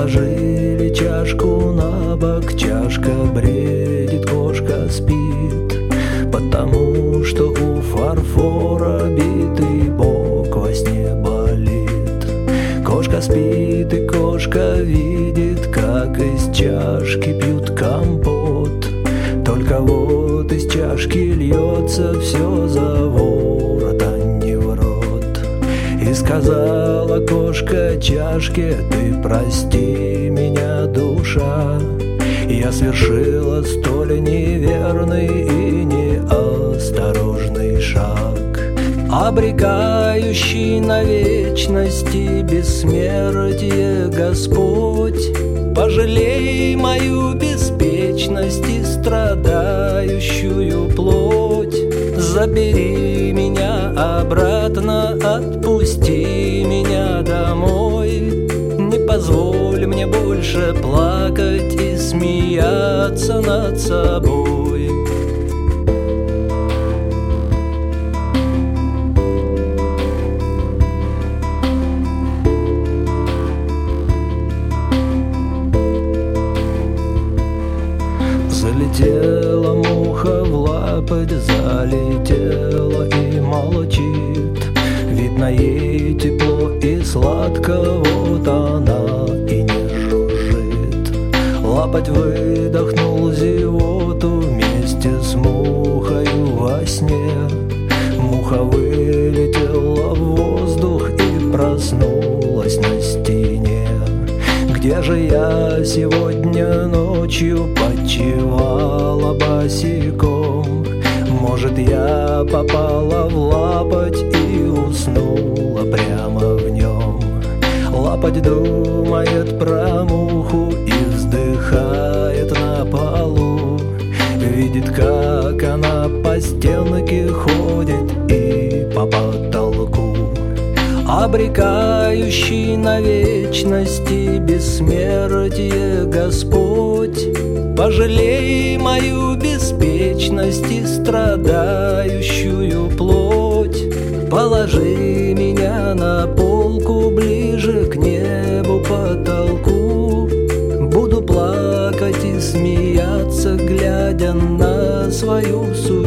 Положили чашку на бок, чашка бредит, кошка спит, потому что у фарфора битый бок во сне болит. Кошка спит, и кошка видит, как из чашки пьют компот. Только вот из чашки льется все за ворот, а не в рот. И сказала кошка чашке: ты прости меня, душа, я совершила столь неверный и неосторожный шаг, обрекающий на вечности бессмертие Господь. Пожалей мою беспечность и страдающую плоть. Забери меня обратно, отпусти меня домой. Не позволь мне больше плакать и смеяться над собой. Залетела муха в лапоть, залетела и молчит. Видно, ей тепло и сладко, вот она и не жужжит. Лапоть выдохнул зевоту вместе с мухою во сне. Муха вылетела в воздух и проснулась на стене. Где же я сегодня ночью почивала босиком? Может, я попала в лапоть и уснула прямо в нем. Лапоть думает про муху и вздыхает на полу. Видит, как она по стенке ходит и по потолку, обрекающий на вечности бессмертие Господь. Пожалей мою беспечность и страдающую плоть. Положи меня на полку ближе к небу, потолку. Буду плакать и смеяться, глядя на свою судьбу.